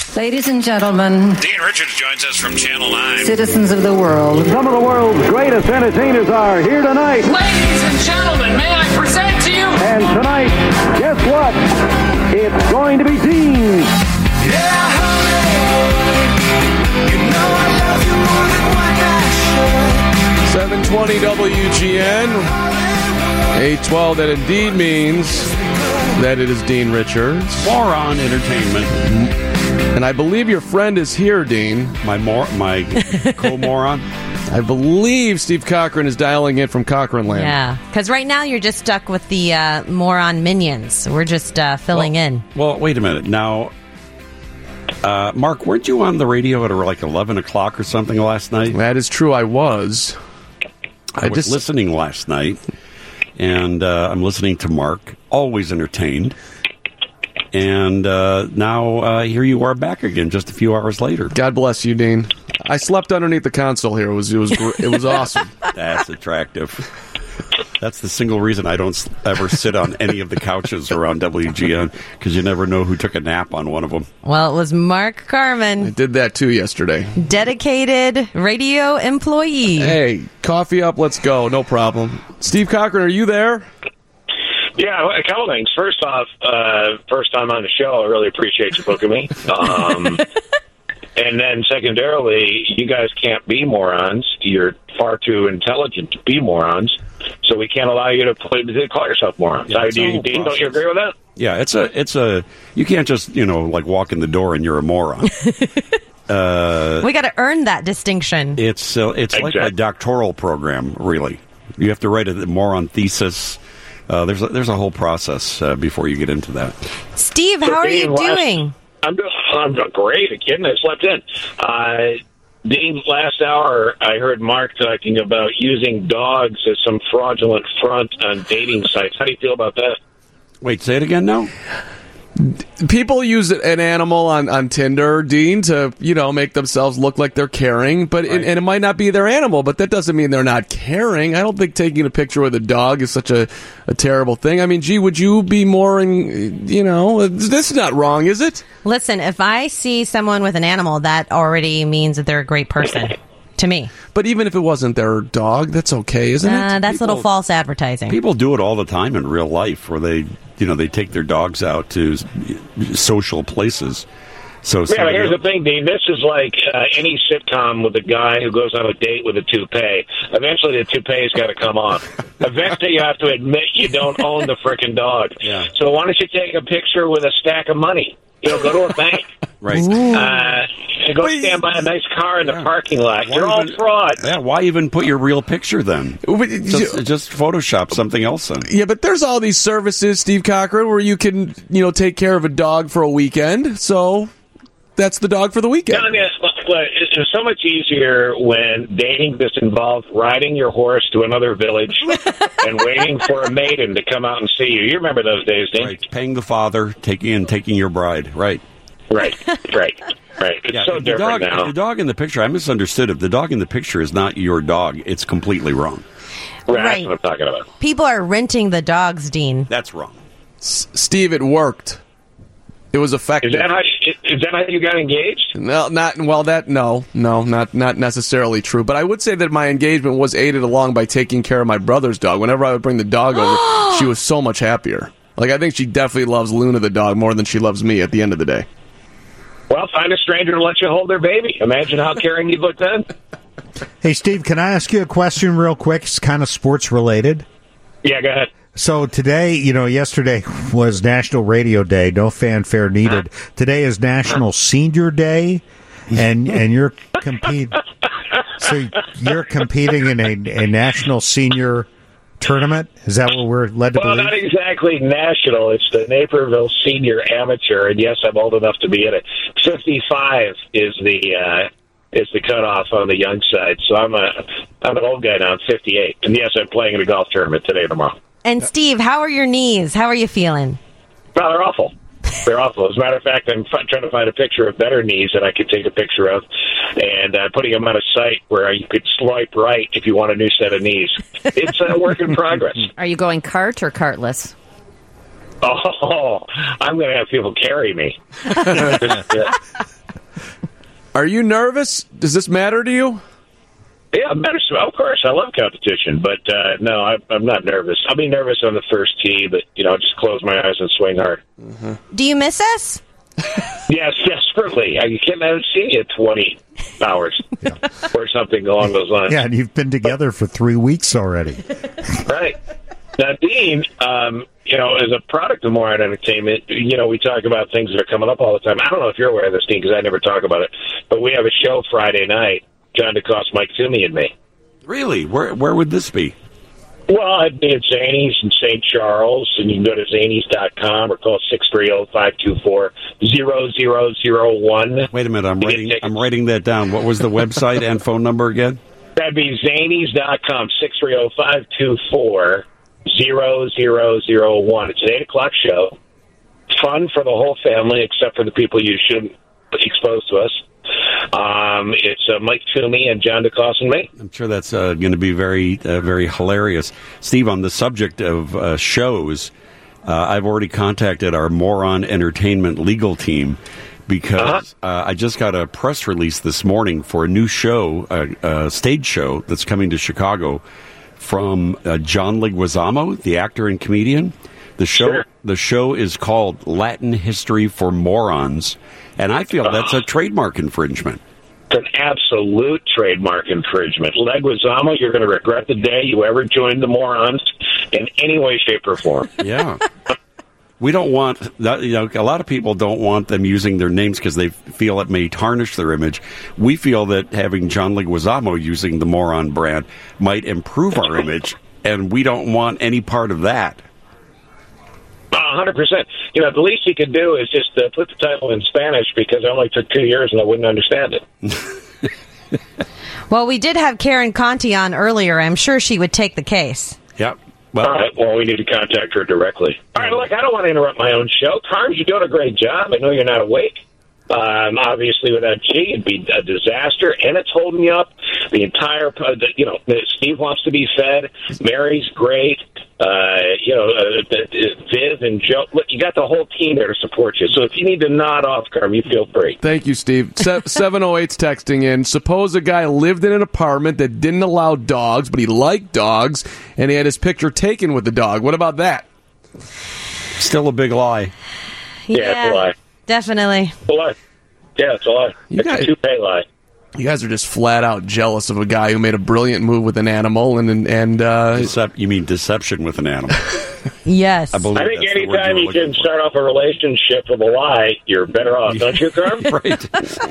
Ladies and gentlemen, Dean Richards joins us from Channel 9. Citizens of the world. Some of the world's greatest entertainers are here tonight. Ladies and gentlemen, may I present to you? And tonight, guess what? It's going to be Dean. Yeah, honey, you know I love you more than what I should. 720 WGN. 812, that indeed means that it is Dean Richards. Moron Entertainment. And I believe your friend is here, Dean. My co-moron. I believe Steve Cochran is dialing in from Cochran Land. Yeah, because right now you're just stuck with the moron minions. We're just filling in. Well, wait a minute. Now, Mark, weren't you on the radio at like 11 o'clock or something last night? That is true, I was. I was listening last night, and I'm listening to Mark, always entertained. And now here you are back again just a few hours later. God bless you, Dean. I slept underneath the console here. It was awesome. That's attractive. That's the single reason I don't ever sit on any of the couches around WGN, because you never know who took a nap on one of them. Well, it was Mark Carman. I did that too yesterday. Dedicated radio employee. Hey, coffee up, let's go. No problem. Steve Cochran, are you there? Yeah, a couple things. First off, first time on the show, I really appreciate you booking me. And then secondarily, you guys can't be morons. You're far too intelligent to be morons, so we can't allow you to call yourself morons. Yeah, Dean, don't you agree with that? Yeah, it's a. You can't just like walk in the door and you're a moron. We got to earn that distinction. It's like a doctoral program, really. You have to write a moron thesis. There's a whole process before you get into that. Steve, how are you doing? I'm doing great. Again, I slept in. Dean, last hour I heard Mark talking about using dogs as some fraudulent front on dating sites. How do you feel about that? Wait, say it again now? People use an animal on Tinder, Dean, to make themselves look like they're caring, but right. And it might not be their animal, but that doesn't mean they're not caring. I don't think taking a picture with a dog is such a terrible thing. I mean, gee, would you be more this is not wrong, is it? Listen, if I see someone with an animal, that already means that they're a great person to me. But even if it wasn't their dog, that's okay, isn't it? That's little false advertising. People do it all the time in real life, where they take their dogs out to social places. So yeah, here's the thing, Dean. This is like any sitcom with a guy who goes on a date with a toupee. Eventually, the toupee's got to come off. Eventually, you have to admit you don't own the frickin' dog. Yeah. So why don't you take a picture with a stack of money? Go to a bank. Right. And go stand by a nice car in the parking lot. You're all frauds. Yeah, why even put your real picture then? Just Photoshop something else in. Yeah, but there's all these services, Steve Cochran, where you can, take care of a dog for a weekend. So that's the dog for the weekend. I mean, it's so much easier when dating just involves riding your horse to another village and waiting for a maiden to come out and see you. You remember those days, Dean? Right. Paying the father, taking your bride. Right. Right. It's so different now. The dog in the picture, I misunderstood. If the dog in the picture is not your dog, it's completely wrong. Right. That's what I'm talking about. People are renting the dogs, Dean. That's wrong. Steve, it worked. It was effective. Is that how you got engaged? No, not necessarily true. But I would say that my engagement was aided along by taking care of my brother's dog. Whenever I would bring the dog over, she was so much happier. Like, I think she definitely loves Luna the dog more than she loves me at the end of the day. Well, find a stranger to let you hold their baby. Imagine how caring you'd look then. Hey, Steve, can I ask you a question real quick? It's kind of sports related. Yeah, go ahead. So today, yesterday was National Radio Day. No fanfare needed. Today is National Senior Day, and you're competing. So you're competing in a national senior tournament? Is that what we're led to believe? Well, not exactly national. It's the Naperville Senior Amateur, and yes, I'm old enough to be in it. 55 is the cutoff on the young side. So I'm an old guy now. I'm 58, and yes, I'm playing in a golf tournament today and tomorrow. And Steve, how are your knees? How are you feeling? Well, they're awful. They're awful. As a matter of fact, I'm trying to find a picture of better knees that I could take a picture of, and putting them on a site where you could swipe right if you want a new set of knees. It's a work in progress. Are you going cart or cartless? Oh, I'm going to have people carry me. Are you nervous? Does this matter to you? Yeah, of course. I love competition, but no, I'm not nervous. I'll be nervous on the first tee, but I'll just close my eyes and swing hard. Mm-hmm. Do you miss us? Yes, desperately. You can't have seen you 20 hours or something along those lines. Yeah, and you've been together for 3 weeks already. Right. Now, Dean, as a product of Moron Entertainment, we talk about things that are coming up all the time. I don't know if you're aware of this, Dean, because I never talk about it, but we have a show Friday night, John DeCoste, Mike Toomey, and me. Really? Where would this be? Well, I'd be at Zanies in St. Charles, and you can go to zanies.com or call 630-524-0001. Wait a minute, I'm writing that down. What was the website and phone number again? That'd be zanies.com, 630-524-0001. It's an 8 o'clock show. Fun for the whole family, except for the people you shouldn't expose to us. It's Mike Toomey and John DeCoste and me. I'm sure that's going to be very, very hilarious. Steve, on the subject of shows, I've already contacted our Moron Entertainment legal team because I just got a press release this morning for a new show, a stage show that's coming to Chicago from John Leguizamo, the actor and comedian. The show is called Latin History for Morons, and I feel that's a trademark infringement. It's an absolute trademark infringement. Leguizamo, you're going to regret the day you ever joined the Morons in any way, shape, or form. Yeah. We don't want that. A lot of people don't want them using their names because they feel it may tarnish their image. We feel that having John Leguizamo using the Moron brand might improve our image, and we don't want any part of that. 100%. The least you could do is just put the title in Spanish, because it only took 2 years and I wouldn't understand it. Well, we did have Karen Conti on earlier. I'm sure she would take the case. Yep. Well, all right. Well, we need to contact her directly. All right. Look, I don't want to interrupt my own show. Carms, you're doing a great job. I know you're not awake. Obviously, without G, it'd be a disaster, and it's holding you up. The entire, Steve wants to be fed. Mary's great. Viv and Joe. Look, you got the whole team there to support you. So if you need to nod off, Carm, you feel free. Thank you, Steve. 708's texting in. Suppose a guy lived in an apartment that didn't allow dogs, but he liked dogs, and he had his picture taken with the dog. What about that? Still a big lie. Yeah, it's a lie. Definitely. It's a lie. Yeah, it's a lie. It's a two-pay lie. You guys are just flat out jealous of a guy who made a brilliant move with an animal, and you mean deception with an animal? Yes. I think anytime you can start off a relationship with a lie, you're better off, don't you, Carm? Right.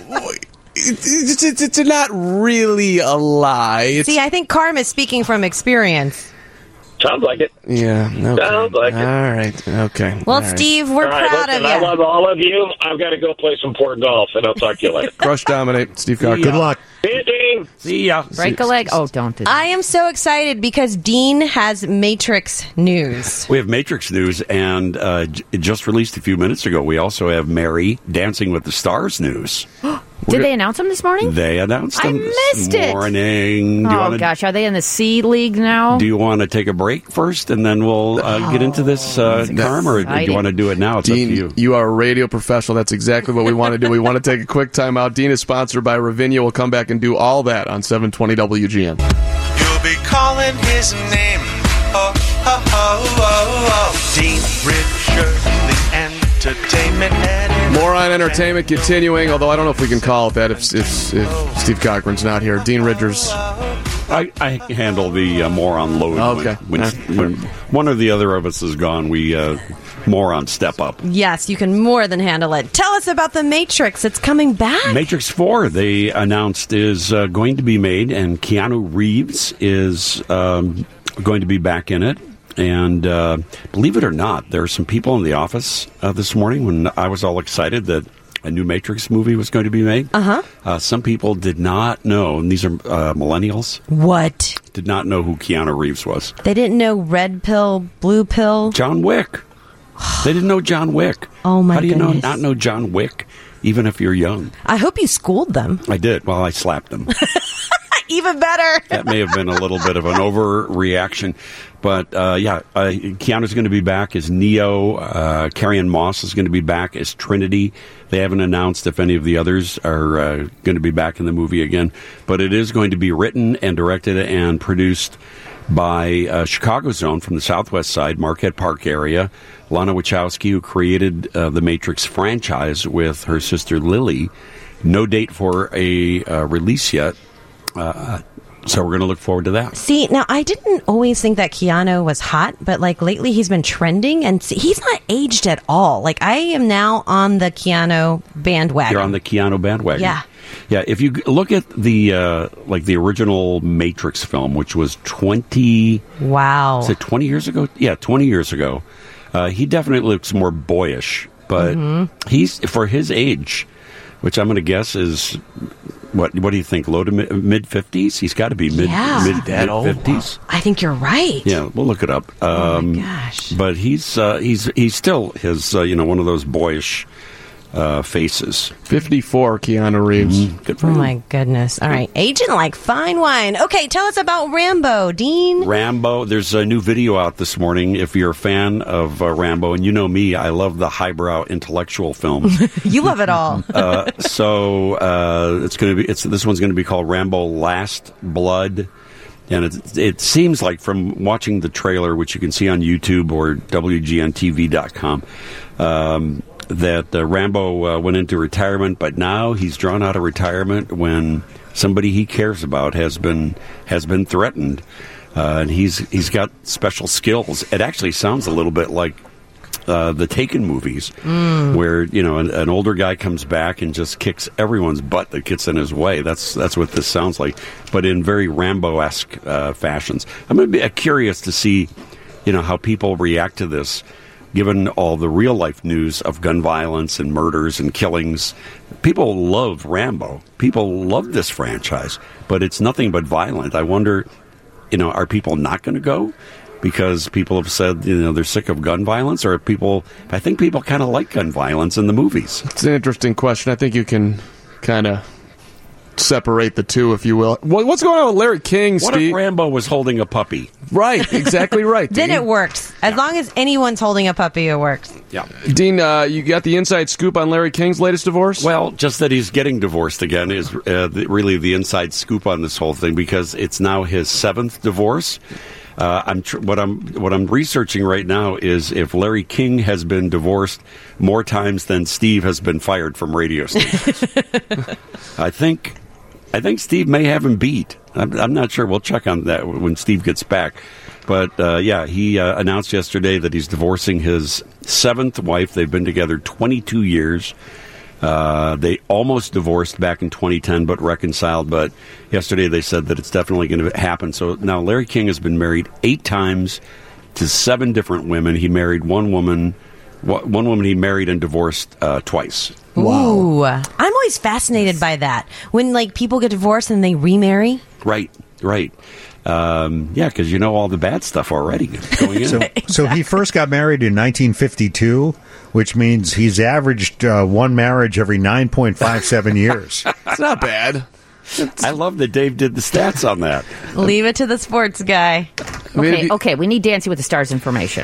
It's not really a lie. See, I think Carm is speaking from experience. Sounds like it. Yeah. Okay. Sounds like it. All right. Okay. Well, all right. Steve, we're proud of you. I love all of you. I've got to go play some poor golf, and I'll talk to you later. Crush Dominate. Steve Cochran. Good luck. See you, Dean. See ya. Break a leg. Oh, don't do that. I am so excited because Dean has Matrix news. We have Matrix news, and it just released a few minutes ago. We also have Mary Dancing with the Stars news. Did they announce them this morning? They announced them missed this morning. Gosh, are they in the C League now? Do you want to take a break first, and then we'll get into this, Carm, or do you want to do it now? It's Dean, up to you. You are a radio professional. That's exactly what we want to do. We want to take a quick time out. Dean is sponsored by Ravinia. We'll come back and do all that on 720 WGN. You'll be calling his name. Oh, oh, oh, oh, oh. Dean Richard, the entertainment editor. Moron Entertainment continuing, although I don't know if we can call it that if Steve Cochran's not here. Dean Ridgers. I handle the moron load. Okay. When one or the other of us is gone, we moron step up. Yes, you can more than handle it. Tell us about the Matrix. It's coming back. Matrix 4, they announced, is going to be made, and Keanu Reeves is going to be back in it. And believe it or not, there are some people in the office this morning when I was all excited that a new Matrix movie was going to be made. Some people did not know, and these are millennials. What? Did not know who Keanu Reeves was. They didn't know red pill, blue pill. John Wick. They didn't know John Wick. Oh, my goodness. How do you not know John Wick, even if you're young? I hope you schooled them. I did. Well, I slapped them. Even better. That may have been a little bit of an overreaction. But, Keanu's going to be back as Neo. Carrie-Ann Moss is going to be back as Trinity. They haven't announced if any of the others are going to be back in the movie again. But it is going to be written and directed and produced by Chicago Zone from the Southwest Side, Marquette Park area. Lana Wachowski, who created the Matrix franchise with her sister Lily. No date for a release yet. So we're going to look forward to that. See, now I didn't always think that Keanu was hot, but like lately he's been trending, and he's not aged at all. Like I am now on the Keanu bandwagon. You're on the Keanu bandwagon. Yeah. Yeah, if you look at the the original Matrix film, which was 20... Wow. Is it 20 years ago? Yeah, 20 years ago. He definitely looks more boyish, but he's, for his age, which I'm going to guess is... What do you think? Low to mid 50s? He's got to be mid 50s. I think you're right. Yeah, we'll look it up. Oh my gosh! But he's still his one of those boyish faces. 54, Keanu Reeves. Good for Oh him. my goodness! All right, aging like fine wine. Okay, tell us about Rambo, Dean. Rambo. There's a new video out this morning. If you're a fan of Rambo, and you know me, I love the highbrow intellectual films. You love it all. This one's going to be called Rambo: Last Blood, and it seems like from watching the trailer, which you can see on YouTube or WGNTV.com, that Rambo went into retirement, but now he's drawn out of retirement when somebody he cares about has been threatened, and he's got special skills. It actually sounds a little bit like the Taken movies, where an older guy comes back and just kicks everyone's butt that gets in his way. That's what this sounds like, but in very Rambo-esque fashions. I'm going to be curious to see, how people react to this, given all the real life news of gun violence and murders and killings. People love Rambo. People love this franchise, but it's nothing but violent. I wonder, are people not going to go? Because people have said, they're sick of gun violence, or I think people kind of like gun violence in the movies. It's an interesting question. I think you can kind of separate the two, if you will. What's going on with Larry King, Steve? What if Rambo was holding a puppy? Right, exactly right, Dean. Then it works. As long as anyone's holding a puppy, it works. Yeah. Dean, you got the inside scoop on Larry King's latest divorce? Well, just that he's getting divorced again is really the inside scoop on this whole thing, because it's now his 7th divorce. What I'm researching right now is if Larry King has been divorced more times than Steve has been fired from radio stations. I think Steve may have him beat. I'm not sure. We'll check on that when Steve gets back. But he announced yesterday that he's divorcing his 7th wife. They've been together 22 years. They almost divorced back in 2010, but reconciled. But yesterday they said that it's definitely going to happen. So now Larry King has been married 8 times to 7 different women. He married one woman he married and divorced twice. Wow. Ooh, I'm always fascinated by that. When people get divorced and they remarry. Right. Because all the bad stuff already going in. So he first got married in 1952, which means he's averaged one marriage every 9.57 years. It's not bad. I love that Dave did the stats on that. Leave it to the sports guy. Okay, we need Dancing with the Stars information.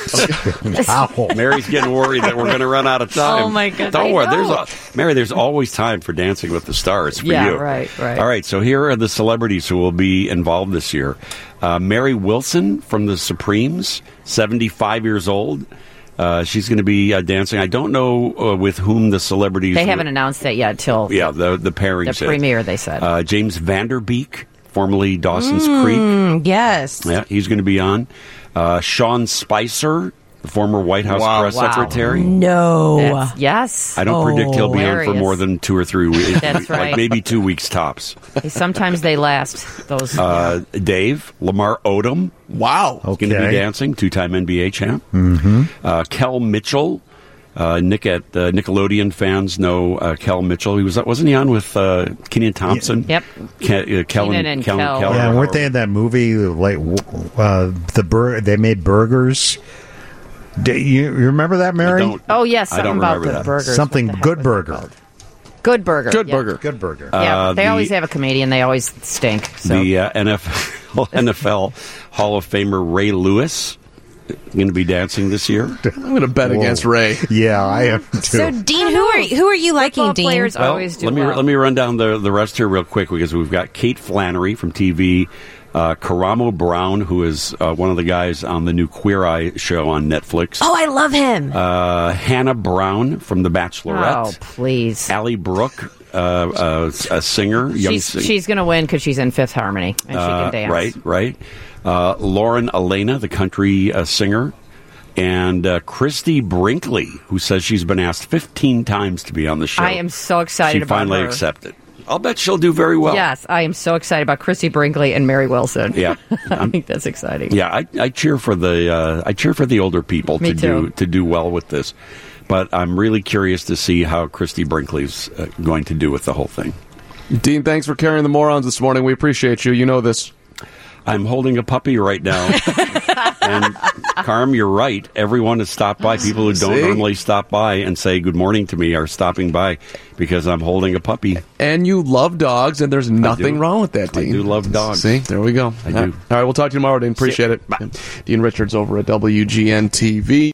Mary's getting worried that we're going to run out of time. Oh, my goodness. Don't worry. Mary, there's always time for Dancing with the Stars for you. Yeah, right. All right, so here are the celebrities who will be involved this year. Mary Wilson from the Supremes, 75 years old. She's going to be dancing. I don't know with whom the celebrities... They haven't announced that yet till... Yeah, the pairing. The premiere, they said. James Vanderbeek, formerly Dawson's Creek. Yes. Yeah, he's going to be on. Sean Spicer, the former White House press secretary. No. Yes. I don't predict he'll be on for more than 2 or 3 weeks. That's right. Like maybe 2 weeks tops. Sometimes they last. Those. Dave, Lamar Odom. Wow. He's going to be dancing, 2-time NBA champ. Mm-hmm. Kel Mitchell. Nickelodeon fans know Kel Mitchell. Wasn't he on with Kenan Thompson? Yep. Kenan and Kel. Yeah, weren't they in that movie? They made burgers. You remember that, Mary? Oh yes, I don't something about remember the that. burgers. Something Good Burger. Good Burger. Good Yeah. Burger. Good Burger. Yeah, they the- always have a comedian. They always stink. So. The NFL Hall of Famer Ray Lewis going to be dancing this year. I'm going to bet against Ray. Yeah, I am too. So, Dean, who are you liking, Football Dean? players always do let me well. let me run down the rest here real quick because we've got Kate Flannery from TV, Karamo Brown, who is one of the guys on the new Queer Eye show on Netflix. Oh, I love him. Hannah Brown from The Bachelorette. Oh, please. Allie Brooke, a singer, young singer. She's going to win because she's in Fifth Harmony and she can dance. Right. Lauren Elena, the country singer, and Christy Brinkley, who says she's been asked 15 times to be on the show. I am so excited She about finally her. accepted. I'll bet she'll do very well. Yes, I am so excited about Christy Brinkley and Mary Wilson. Yeah. I think that's exciting. Yeah, I cheer for the older people Me to too. do well with this, but I'm really curious to see how Christy Brinkley's going to do with the whole thing. Dean, thanks for carrying the morons this morning. We appreciate you. You know this. I'm holding a puppy right now, and Carm, you're right. Everyone has stopped by. People who don't See? normally stop by and say good morning to me are stopping by because I'm holding a puppy. And you love dogs, and there's nothing wrong with that, Dean. I do love dogs. See, there we go. I do. All right, we'll talk to you tomorrow, Dean. Appreciate it. Bye. Dean Richards over at WGN TV.